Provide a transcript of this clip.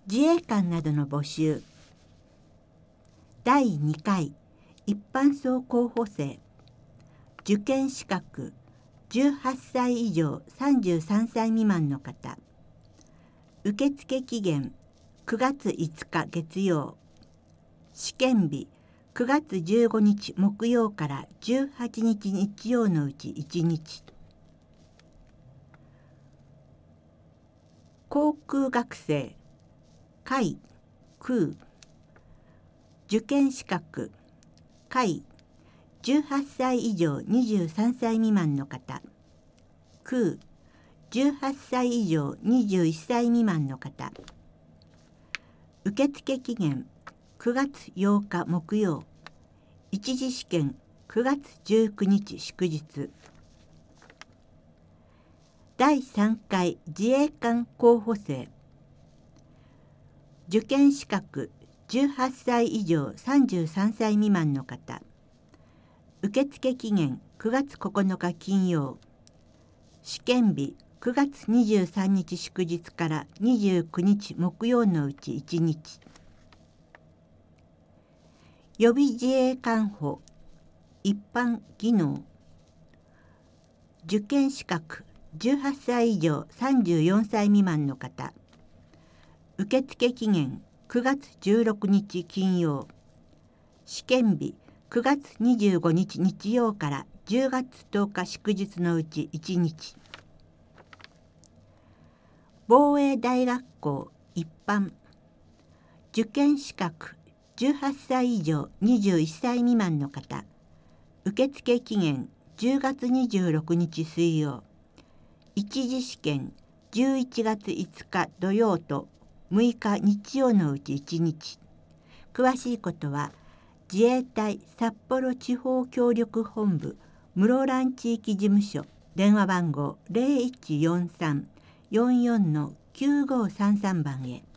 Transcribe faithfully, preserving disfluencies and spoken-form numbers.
自衛官などの募集。だいにかい一般層候補生。受験資格じゅうはっさい以上さんじゅうさんさい未満の方。受付期限くがついつか月曜。試験日くがつじゅうごにち木曜からじゅうはちにち日曜のうちいちにち。航空学生海空。受験資格海じゅうはっさい以上にじゅうさんさい未満の方。空じゅうはっさい以上にじゅういっさい未満の方。受付期限くがつようか木曜。一次試験くがつじゅうくにち祝日。だいさんかい自衛官候補生。受験資格じゅうはっさい以上さんじゅうさんさい未満の方。受付期限くがつここのか金曜。試験日くがつにじゅうさんにち祝日からにじゅうくにち木曜のうちいちにち。予備自衛官補一般技能。受験資格じゅうはっさい以上さんじゅうよんさい未満の方。受付期限くがつじゅうろくにち金曜。試験日くがつにじゅうごにち日曜からじゅうがつとおか祝日のうちいちにち。防衛大学校一般。受験資格じゅうはっさい以上にじゅういっさい未満の方。受付期限じゅうがつにじゅうろくにち水曜。一次試験じゅういちがついつか土曜とむいか日曜のうちいちにち。詳しいことは自衛隊札幌地方協力本部室蘭地域事務所電話番号 ゼロいちよんさん よんよんのきゅうごさんさん 番へ。